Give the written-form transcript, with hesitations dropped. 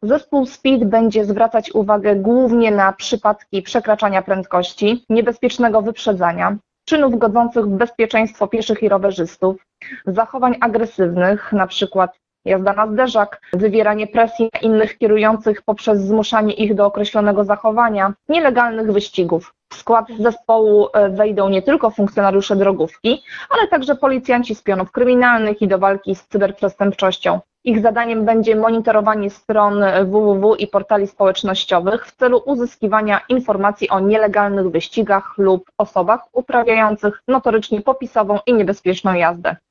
Zespół SPID będzie zwracać uwagę głównie na przypadki przekraczania prędkości, niebezpiecznego wyprzedzania, czynów godzących w bezpieczeństwo pieszych i rowerzystów, zachowań agresywnych, np. jazda na zderzak, wywieranie presji na innych kierujących poprzez zmuszanie ich do określonego zachowania, nielegalnych wyścigów. W skład zespołu wejdą nie tylko funkcjonariusze drogówki, ale także policjanci z pionów kryminalnych i do walki z cyberprzestępczością. Ich zadaniem będzie monitorowanie stron www i portali społecznościowych w celu uzyskiwania informacji o nielegalnych wyścigach lub osobach uprawiających notorycznie popisową i niebezpieczną jazdę.